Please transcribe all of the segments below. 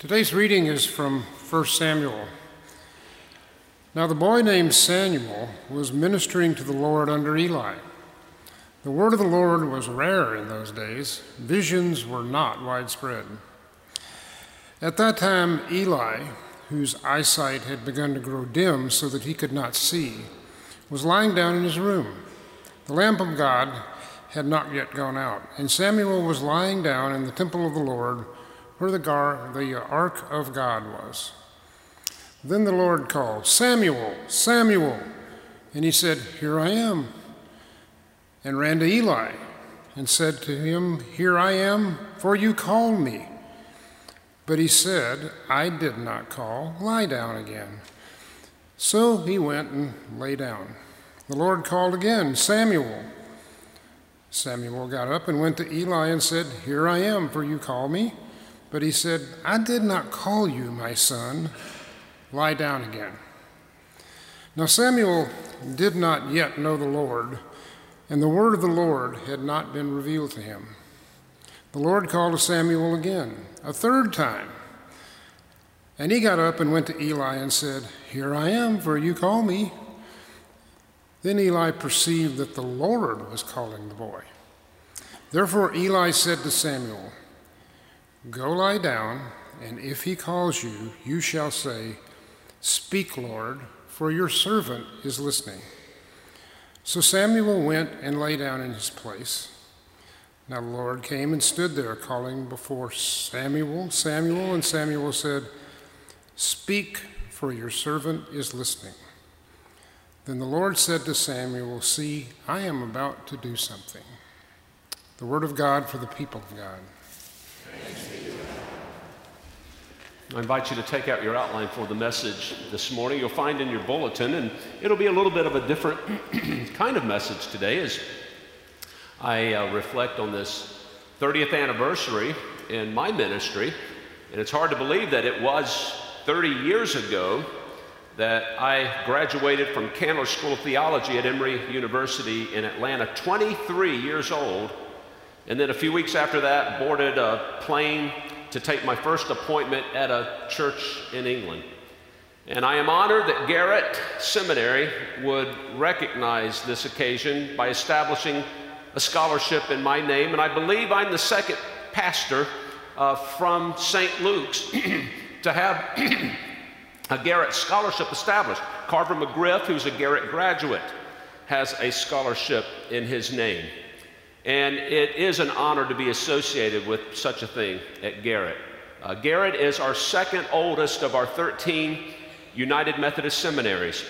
Today's reading is from 1 Samuel. Now the boy named Samuel was ministering to the Lord under Eli. The word of the Lord was rare in those days. Visions were not widespread. At that time, Eli, whose eyesight had begun to grow dim so that he could not see, was lying down in his room. The lamp of God had not yet gone out, and Samuel was lying down in the temple of the Lord, where the ark of God was. Then the Lord called, "Samuel, Samuel!" And he said, "Here I am," and ran to Eli and said to him, "Here I am, for you called me." But he said, "I did not call. Lie down again." So he went and lay down. The Lord called again, "Samuel." Samuel got up and went to Eli and said, "Here I am, for you called me." But he said, "I did not call you, my son. Lie down again." Now Samuel did not yet know the Lord, and the word of the Lord had not been revealed to him. The Lord called to Samuel again, a third time. And he got up and went to Eli and said, "Here I am, for you call me." Then Eli perceived that the Lord was calling the boy. Therefore Eli said to Samuel, "Go lie down, and if he calls you, you shall say, 'Speak, Lord, for your servant is listening.'" So Samuel went and lay down in his place. Now the Lord came and stood there, calling before Samuel, "Samuel," and Samuel said, "Speak, for your servant is listening." Then the Lord said to Samuel, "See, I am about to do something." The word of God for the people of God. I invite you to take out your outline for the message this morning. You'll find in your bulletin, and it'll be a little bit of a different kind of message today as I reflect on this 30th anniversary in my ministry. And it's hard to believe that it was 30 years ago that I graduated from Candler School of Theology at Emory University in Atlanta, 23 years old. And then a few weeks after that, boarded a plane to take my first appointment at a church in England. And I am honored that Garrett Seminary would recognize this occasion by establishing a scholarship in my name. And I believe I'm the second pastor from St. Luke's to have a Garrett scholarship established. Carver McGriff, who's a Garrett graduate, has a scholarship in his name. And it is an honor to be associated with such a thing at Garrett. Garrett is our second oldest of our 13 United Methodist seminaries.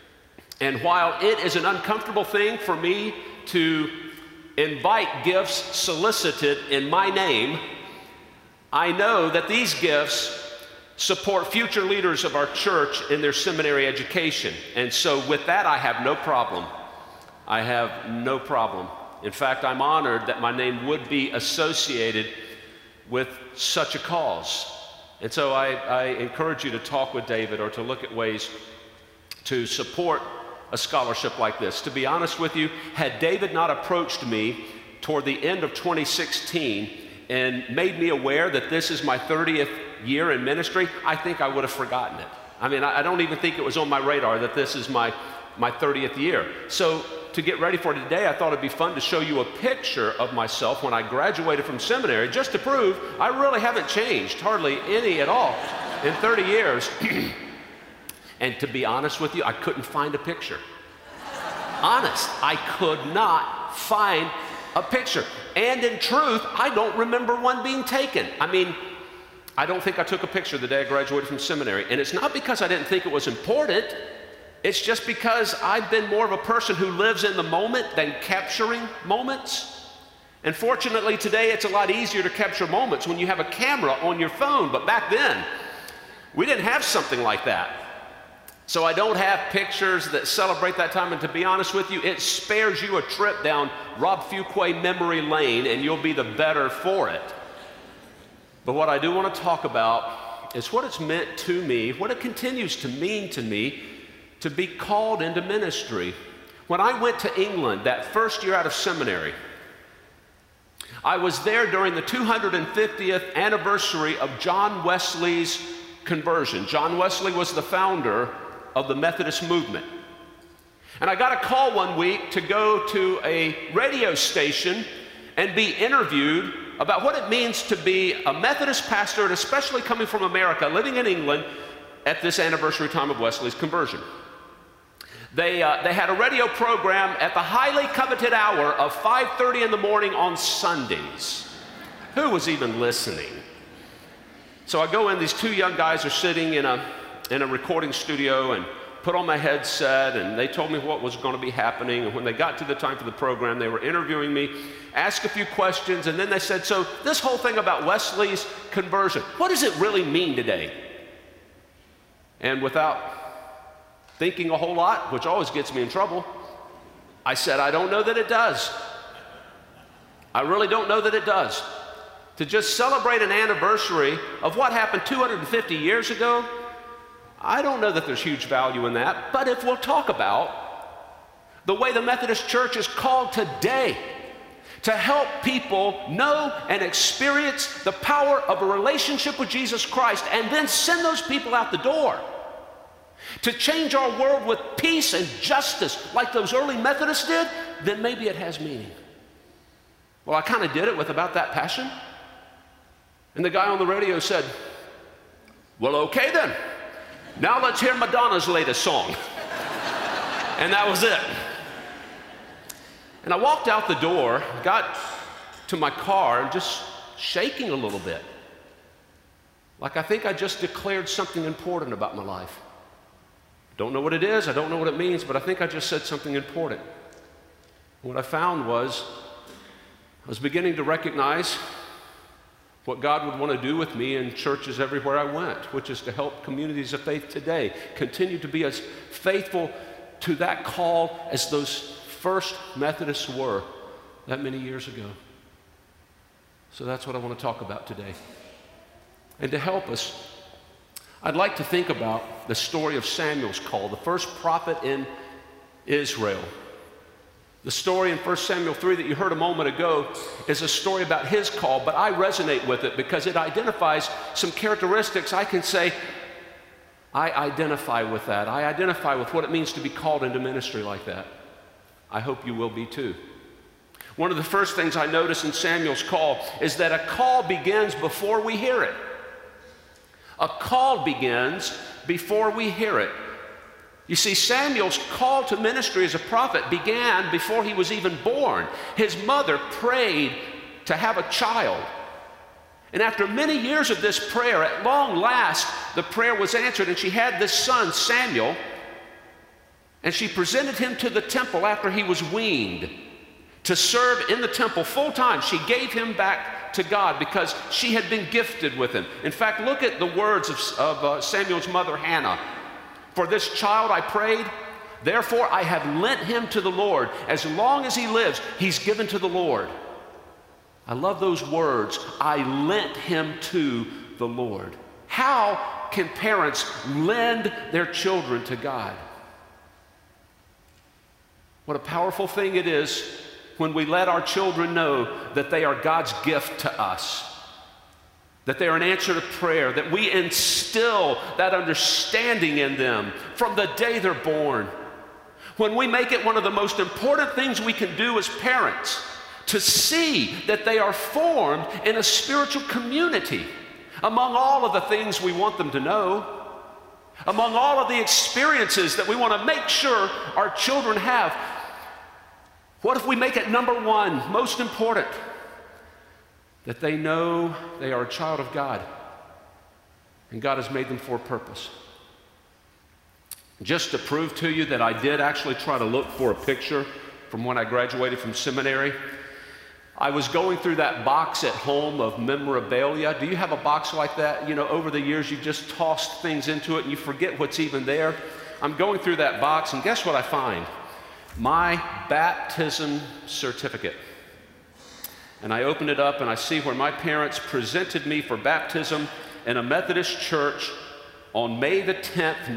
And while it is an uncomfortable thing for me to invite gifts solicited in my name, I know that these gifts support future leaders of our church in their seminary education. And so with that, I have no problem. I have no problem. In fact, I'm honored that my name would be associated with such a cause. And so I encourage you to talk with David or to look at ways to support a scholarship like this. To be honest with you, had David not approached me toward the end of 2016 and made me aware that this is my 30th year in ministry, I think I would have forgotten it. I mean, I don't even think it was on my radar that this is my 30th year. So to get ready for today, I thought it'd be fun to show you a picture of myself when I graduated from seminary, just to prove I really haven't changed, hardly any at all, in 30 years. And to be honest with you, I couldn't find a picture. Honest, I could not find a picture. And in truth, I don't remember one being taken. I mean, I don't think I took a picture the day I graduated from seminary. And it's not because I didn't think it was important. It's just because I've been more of a person who lives in the moment than capturing moments. And fortunately today it's a lot easier to capture moments when you have a camera on your phone, but back then we didn't have something like that. So I don't have pictures that celebrate that time, and to be honest with you, it spares you a trip down Rob Fuquay memory lane and you'll be the better for it. But what I do want to talk about is what it's meant to me, what it continues to mean to me to be called into ministry. When I went to England that first year out of seminary, I was there during the 250th anniversary of John Wesley's conversion. John Wesley was the founder of the Methodist movement. And I got a call one week to go to a radio station and be interviewed about what it means to be a Methodist pastor, and especially coming from America, living in England at this anniversary time of Wesley's conversion. They had a radio program at the highly coveted hour of 5:30 in the morning on Sundays. Who was even listening? So I go in, these two young guys are sitting in a recording studio, and put on my headset, and they told me what was going to be happening. And when they got to the time for the program, they were interviewing me, asked a few questions, and then they said, so this whole thing about Wesley's conversion, what does it really mean today? And without thinking a whole lot, which always gets me in trouble, I said, I don't know that it does. I really don't know that it does. To just celebrate an anniversary of what happened 250 years ago, I don't know that there's huge value in that. But if we'll talk about the way the Methodist Church is called today to help people know and experience the power of a relationship with Jesus Christ, and then send those people out the door to change our world with peace and justice like those early Methodists did, then maybe it has meaning. Well, I kind of did it with about that passion. And the guy on the radio said, well, okay then. Now let's hear Madonna's latest song. And that was it. And I walked out the door, got to my car, and just shaking a little bit. Like I think I just declared something important about my life. Don't know what it is, I don't know what it means, but I think I just said something important. What I found was, I was beginning to recognize what God would want to do with me in churches everywhere I went, which is to help communities of faith today continue to be as faithful to that call as those first Methodists were that many years ago. So that's what I want to talk about today. And to help us, I'd like to think about the story of Samuel's call, the first prophet in Israel. The story in 1 Samuel 3 that you heard a moment ago is a story about his call, but I resonate with it because it identifies some characteristics. I can say, I identify with that. I identify with what it means to be called into ministry like that. I hope you will be too. One of the first things I notice in Samuel's call is that a call begins before we hear it. A call begins before we hear it. You see, Samuel's call to ministry as a prophet began before he was even born. His mother prayed to have a child. And after many years of this prayer, at long last, the prayer was answered, and she had this son, Samuel, and she presented him to the temple after he was weaned to serve in the temple full time. She gave him back to God because she had been gifted with him. In fact, look at the words of Samuel's mother, Hannah. For this child I prayed, therefore I have lent him to the Lord. As long as he lives, he's given to the Lord. I love those words, I lent him to the Lord. How can parents lend their children to God? What a powerful thing it is when we let our children know that they are God's gift to us, that they are an answer to prayer, that we instill that understanding in them from the day they're born. When we make it one of the most important things we can do as parents, to see that they are formed in a spiritual community among all of the things we want them to know, among all of the experiences that we want to make sure our children have. What if we make it number one, most important? That they know they are a child of God, and God has made them for a purpose. Just to prove to you that I did actually try to look for a picture from when I graduated from seminary, I was going through that box at home of memorabilia. Do you have a box like that? You know, over the years you've just tossed things into it and you forget what's even there. I'm going through that box, and guess what I find? My baptism certificate. And I open it up and I see where my parents presented me for baptism in a Methodist church on May the 10th,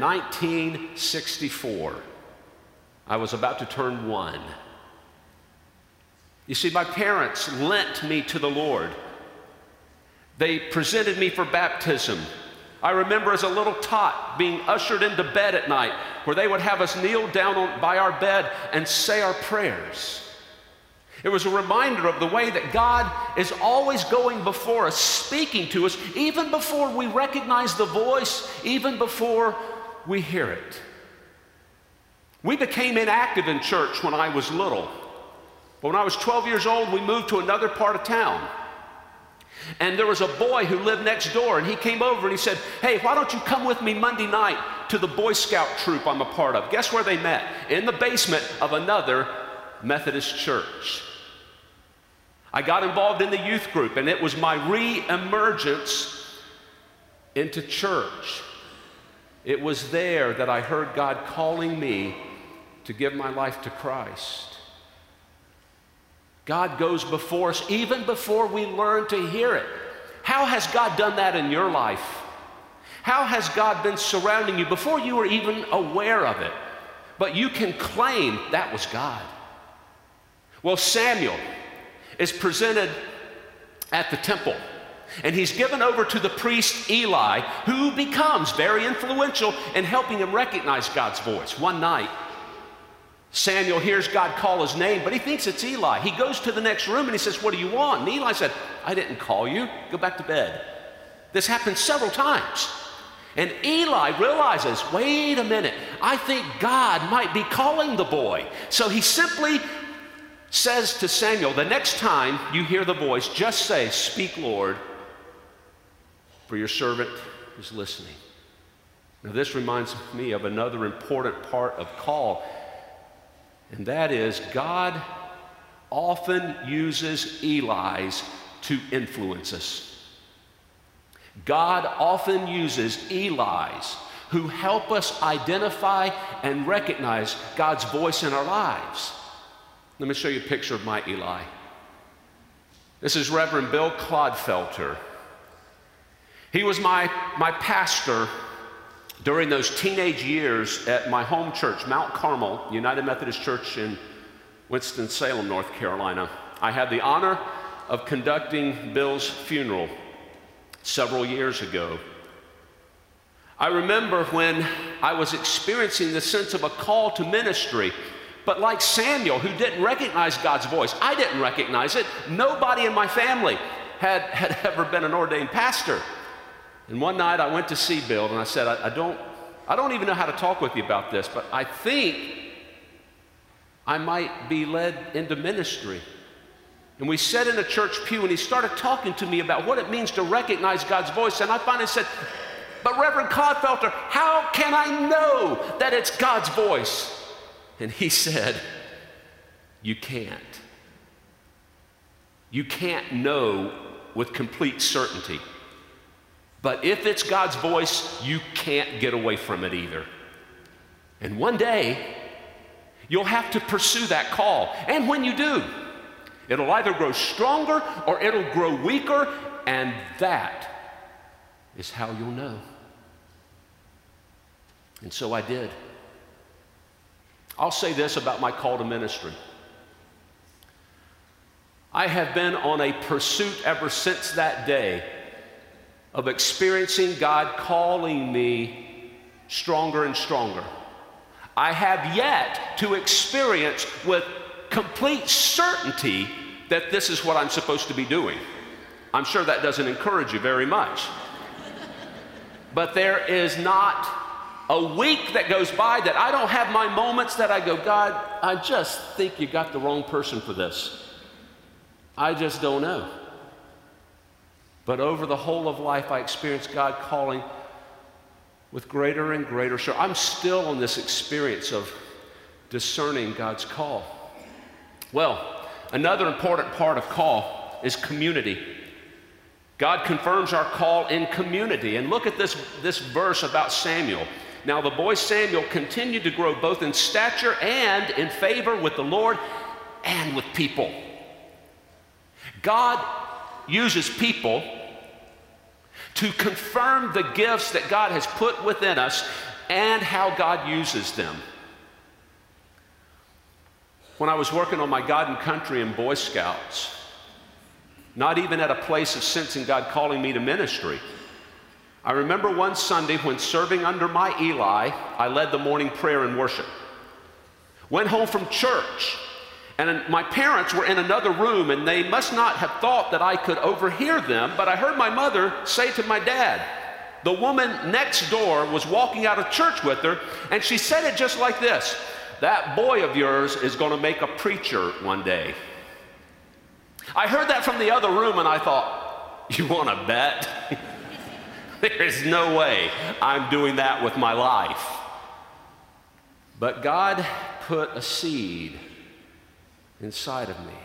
1964. I was about to turn 1. You see, my parents lent me to the Lord. They presented me for baptism. I remember as a little tot being ushered into bed at night where they would have us kneel down by our bed and say our prayers. It was a reminder of the way that God is always going before us, speaking to us, even before we recognize the voice, even before we hear it. We became inactive in church when I was little. But when I was 12 years old, we moved to another part of town. And there was a boy who lived next door, and he came over and he said, "Hey, why don't you come with me Monday night to the Boy Scout troop I'm a part of?" Guess where they met? In the basement of another Methodist church. I got involved in the youth group, and it was my re-emergence into church. It was there that I heard God calling me to give my life to Christ. God goes before us even before we learn to hear it. How has God done that in your life? How has God been surrounding you before you were even aware of it? But you can claim that was God. Well, Samuel is presented at the temple, and he's given over to the priest Eli, who becomes very influential in helping him recognize God's voice. One night, Samuel hears God call his name, but he thinks it's Eli. He goes to the next room and he says, "What do you want?" And Eli said, "I didn't call you. Go back to bed." This happens several times. And Eli realizes, wait a minute, I think God might be calling the boy. So he simply says to Samuel, "The next time you hear the voice, just say, 'Speak, Lord, for your servant is listening.'" Now this reminds me of another important part of call, and that is God often uses Eli's to influence us. God often uses Eli's who help us identify and recognize God's voice in our lives. Let me show you a picture of my Eli. This is Reverend Bill Clodfelter. He was my pastor during those teenage years at my home church, Mount Carmel United Methodist Church in Winston-Salem, North Carolina. I had the honor of conducting Bill's funeral several years ago. I remember when I was experiencing the sense of a call to ministry, but like Samuel, who didn't recognize God's voice, I didn't recognize it. Nobody in my family had ever been an ordained pastor. And one night I went to see Bill and I said, I don't even know how to talk with you about this, but I think I might be led into ministry. And we sat in a church pew and he started talking to me about what it means to recognize God's voice. And I finally said, "But Reverend Clodfelter, how can I know that it's God's voice?" And he said, "You can't. You can't know with complete certainty. But if it's God's voice, you can't get away from it either. And one day, you'll have to pursue that call. And when you do, it'll either grow stronger or it'll grow weaker, and that is how you'll know." And so I did. I'll say this about my call to ministry. I have been on a pursuit ever since that day of experiencing God calling me stronger and stronger. I have yet to experience with complete certainty that this is what I'm supposed to be doing. I'm sure that doesn't encourage you very much. But there is not a week that goes by that I don't have my moments that I go, "God, I just think you got the wrong person for this. I just don't know." But over the whole of life, I experienced God calling with greater and greater sure. I'm still on this experience of discerning God's call. Well, another important part of call is community. God confirms our call in community. And look at this verse about Samuel. "Now the boy Samuel continued to grow both in stature and in favor with the Lord and with people." God uses people to confirm the gifts that God has put within us and how God uses them. when I was working on my God and Country and Boy Scouts, not even at a place of sensing God calling me to ministry. I remember one Sunday when serving under my Eli, I led the morning prayer and worship. Went home from church, and my parents were in another room, and they must not have thought that I could overhear them, but I heard my mother say to my dad, the woman next door was walking out of church with her, and she said it just like this: "That boy of yours is going to make a preacher one day." I heard that from the other room, and I thought, you want to bet? There's no way I'm doing that with my life. But God put a seed inside of me.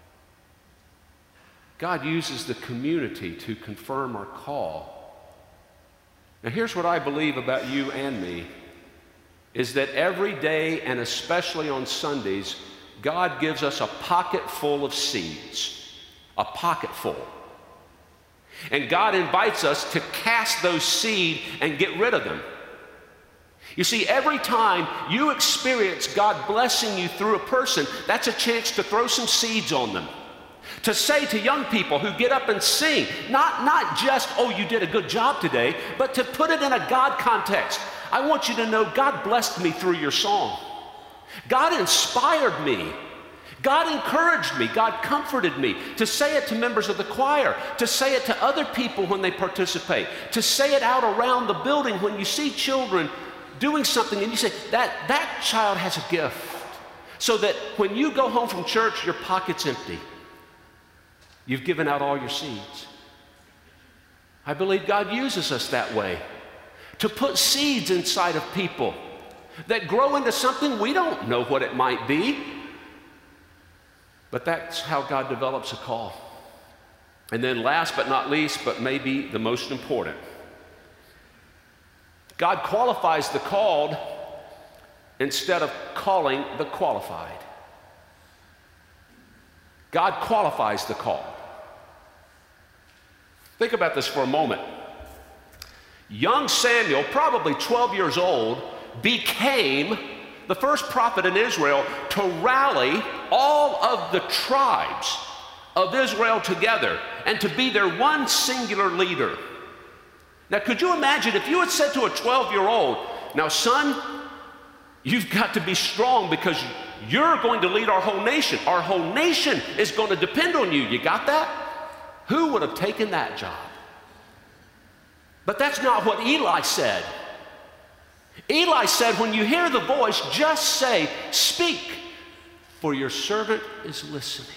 God uses the community to confirm our call. Now, here's what I believe about you and me, is that every day, and especially on Sundays, God gives us a pocket full of seeds, a pocket full. And God invites us to cast those seeds and get rid of them. You see, every time you experience God blessing you through a person, that's a chance to throw some seeds on them. To say to young people who get up and sing, not just, "Oh, you did a good job today," but to put it in a God context. I want you to know God blessed me through your song. God inspired me. God encouraged me. God comforted me. To say it to members of the choir, to say it to other people when they participate, to say it out around the building when you see children doing something and you say, that child has a gift. So that when you go home from church, your pocket's empty. You've given out all your seeds. I believe God uses us that way, to put seeds inside of people that grow into something we don't know what it might be. But that's how God develops a call. And then last but not least, but maybe the most important, God qualifies the called instead of calling the qualified. God qualifies the called. Think about this for a moment. Young Samuel, probably 12 years old, became the first prophet in Israel to rally all of the tribes of Israel together and to be their one singular leader. Now, could you imagine if you had said to a 12-year-old, "Now, son, you've got to be strong because you're going to lead our whole nation. Our whole nation is going to depend on you." You got that? Who would have taken that job? But that's not what Eli said. Eli said, when you hear the voice, just say, "Speak, for your servant is listening."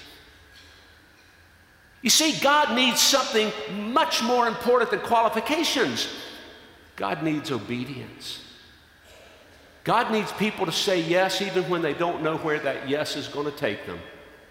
You see, God needs something much more important than qualifications. God needs obedience. God needs people to say yes even when they don't know where that yes is going to take them.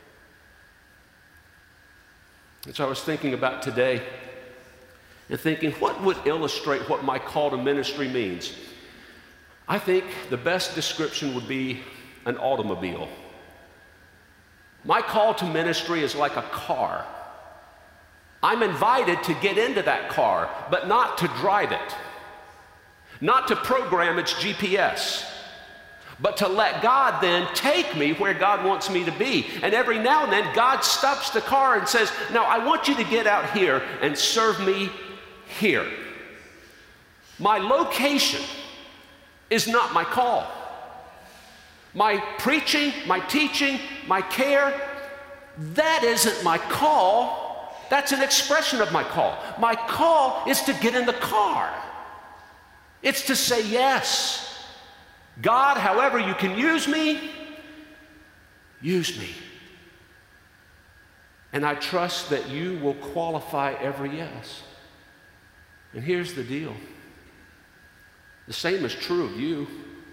And so I was thinking about today and thinking, what would illustrate what my call to ministry means? I think the best description would be an automobile. My call to ministry is like a car. I'm invited to get into that car, but not to drive it, not to program its GPS, but to let God then take me where God wants me to be. And every now and then, God stops the car and says, "Now, I want you to get out here and serve me here." My location is not my call. My preaching, my teaching, my care, that isn't my call. That's an expression of my call. My call is to get in the car. It's to say yes. God, however you can use me, use me. And I trust that you will qualify every yes. And here's the deal. The same is true of you.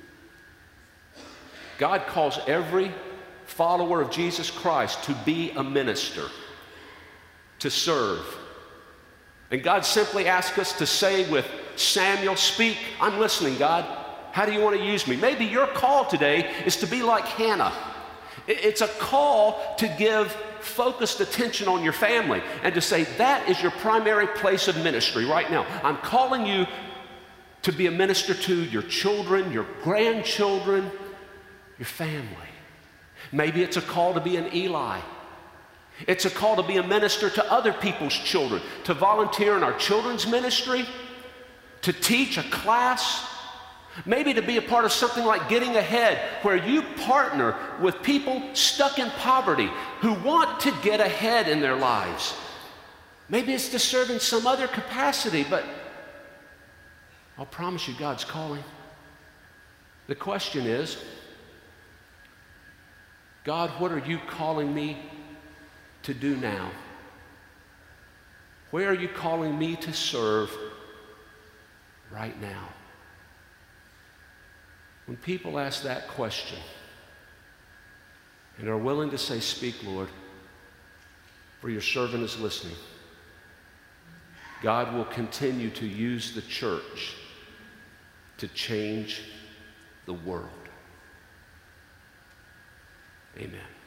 God calls every follower of Jesus Christ to be a minister, to serve. And God simply asks us to say with Samuel, "Speak, I'm listening, God. How do you want to use me?" Maybe your call today is to be like Hannah. It's a call to give focused attention on your family and to say, that is your primary place of ministry right now. I'm calling you to be a minister to your children, your grandchildren, your family. Maybe it's a call to be an Eli. It's a call to be a minister to other people's children, to volunteer in our children's ministry, to teach a class, maybe to be a part of something like Getting Ahead, where you partner with people stuck in poverty who want to get ahead in their lives. Maybe it's to serve in some other capacity, but I'll promise you God's calling. The question is, God, what are you calling me to do now? Where are you calling me to serve right now? When people ask that question and are willing to say, "Speak, Lord, for your servant is listening," God will continue to use the church to change the world. Amen.